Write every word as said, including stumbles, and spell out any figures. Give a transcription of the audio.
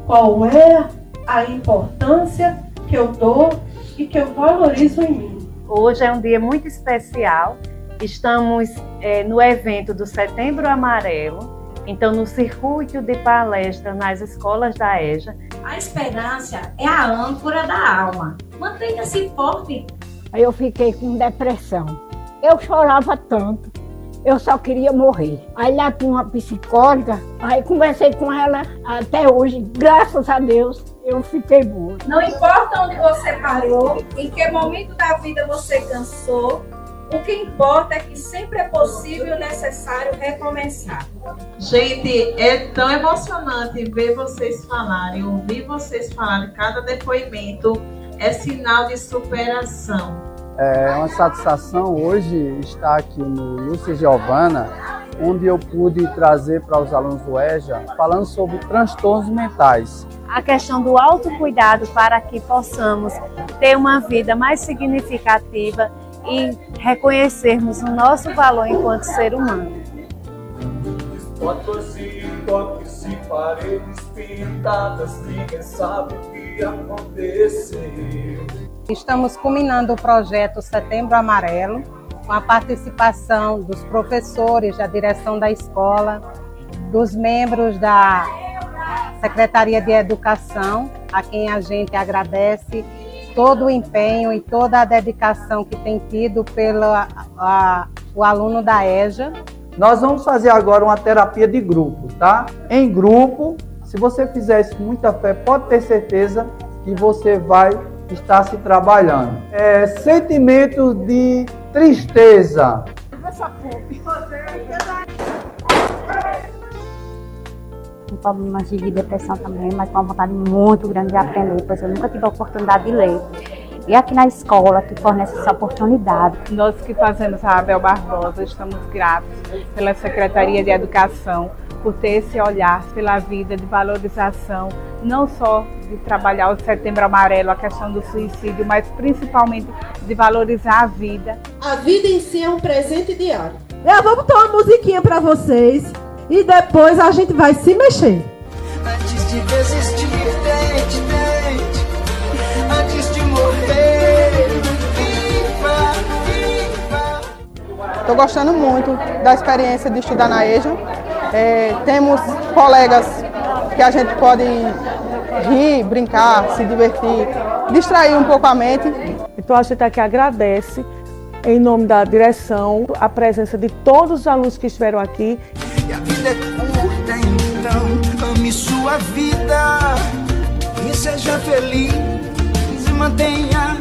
qual é a importância que eu dou e que eu valorizo em mim. Hoje é um dia muito especial. Estamos é, no evento do Setembro Amarelo, então no circuito de palestra nas escolas da EJA. A esperança é a âncora da alma. Mantenha-se forte. Aí eu fiquei com depressão. Eu chorava tanto. Eu só queria morrer. Aí lá tinha uma psicóloga, aí conversei com ela até hoje, graças a Deus, eu fiquei boa. Não importa onde você parou, em que momento da vida você cansou, o que importa é que sempre é possível e necessário recomeçar. Gente, é tão emocionante ver vocês falarem, ouvir vocês falarem, cada depoimento é sinal de superação. É uma satisfação hoje estar aqui no Lúcia Giovana, onde eu pude trazer para os alunos do EJA, falando sobre transtornos mentais. A questão do autocuidado para que possamos ter uma vida mais significativa e reconhecermos o nosso valor enquanto ser humano. Fotos e toques e paredes pintadas, ninguém sabe o que aconteceu. Estamos culminando o projeto Setembro Amarelo, com a participação dos professores, da direção da escola, dos membros da Secretaria de Educação, a quem a gente agradece todo o empenho e toda a dedicação que tem tido pelo a, o aluno da EJA. Nós vamos fazer agora uma terapia de grupo, tá? Em grupo, se você fizer isso com muita fé, pode ter certeza que você vai estar se trabalhando. É, sentimento de tristeza. Um problema de depressão também, mas com uma vontade muito grande de aprender, pois eu nunca tive a oportunidade de ler. E aqui na escola que fornece essa oportunidade. Nós que fazemos a Abel Barbosa estamos gratos pela Secretaria de Educação por ter esse olhar pela vida de valorização, não só de trabalhar o Setembro Amarelo, a questão do suicídio, mas principalmente de valorizar a vida. A vida em si é um presente diário. Eu vou botar uma musiquinha para vocês e depois a gente vai se mexer. Antes de desistir, tente, tente. Antes de morrer, viva, viva. Estou gostando muito da experiência de estudar na EJA. É, temos colegas que a gente pode rir, brincar, se divertir, distrair um pouco a mente. Então a gente aqui agradece, em nome da direção, a presença de todos os alunos que estiveram aqui. E a vida é curta, então ame sua vida e seja feliz, mantenha